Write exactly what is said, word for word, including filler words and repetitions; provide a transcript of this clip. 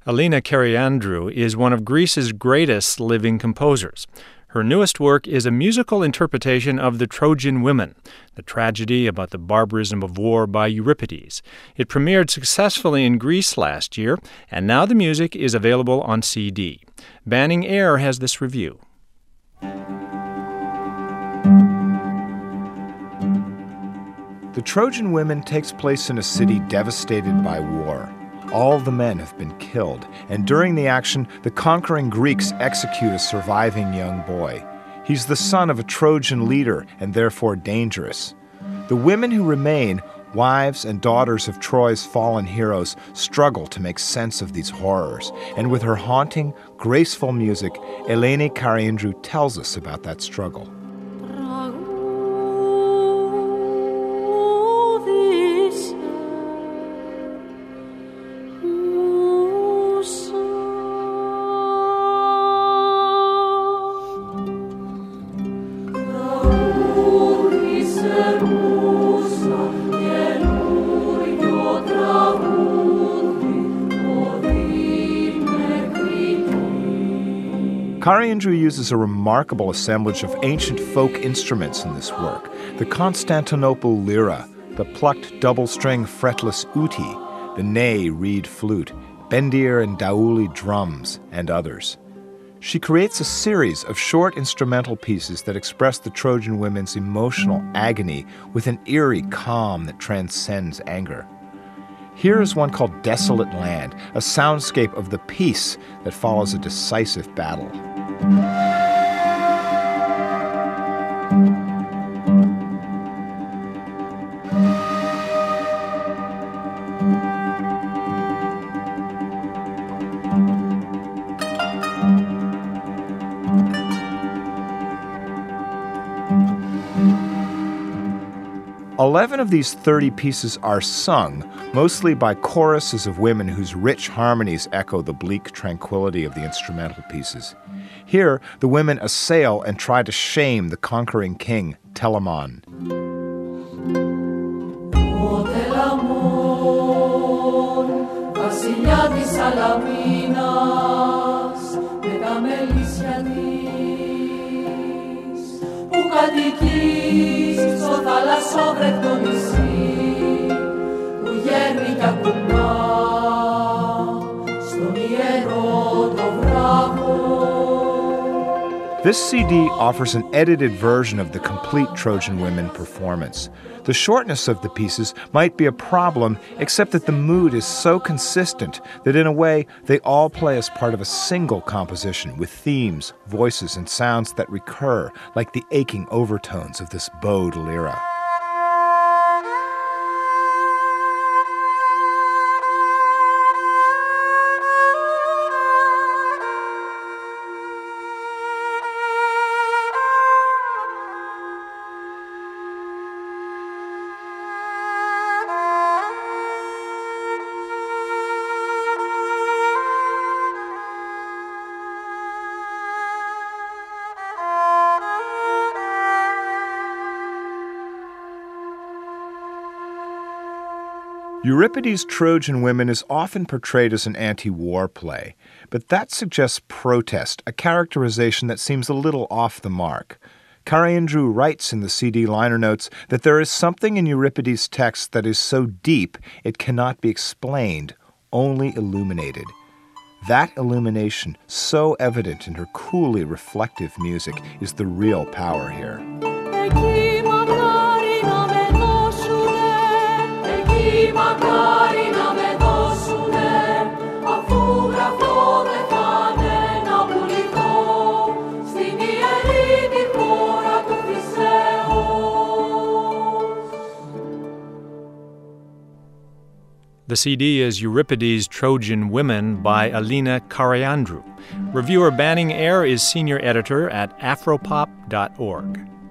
Alina Kariandrou is one of Greece's greatest living composers. Her newest work is a musical interpretation of The Trojan Women, the tragedy about the barbarism of war by Euripides. It premiered successfully in Greece last year, and now the music is available on C D. Banning Air has this review. The Trojan Women takes place in a city devastated by war. All the men have been killed, and during the action, the conquering Greeks execute a surviving young boy. He's the son of a Trojan leader and therefore dangerous. The women who remain, wives and daughters of Troy's fallen heroes, struggle to make sense of these horrors. And with her haunting, graceful music, Eleni Kariandrou tells us about that struggle. Kariandrou uses a remarkable assemblage of ancient folk instruments in this work. The Constantinople lyra, the plucked double-string fretless uti, the ney reed flute, bendir and daouli drums, and others. She creates a series of short instrumental pieces that express the Trojan women's emotional agony with an eerie calm that transcends anger. Here is one called Desolate Land, a soundscape of the peace that follows a decisive battle. Eleven of these thirty pieces are sung, mostly by choruses of women whose rich harmonies echo the bleak tranquility of the instrumental pieces. Here, the women assail and try to shame the conquering king, Telamon. This C D offers an edited version of the complete Trojan Women performance. The shortness of the pieces might be a problem, except that the mood is so consistent that in a way they all play as part of a single composition with themes, voices, and sounds that recur, like the aching overtones of this bowed lyra. Euripides' Trojan Women is often portrayed as an anti-war play, but that suggests protest, a characterization that seems a little off the mark. Kariandrou writes in the C D liner notes that there is something in Euripides' text that is so deep it cannot be explained, only illuminated. That illumination, so evident in her coolly reflective music, is the real power here. The C D is Euripides' Trojan Women by Alina Kariandrou. Reviewer Banning Air is senior editor at afropop dot org.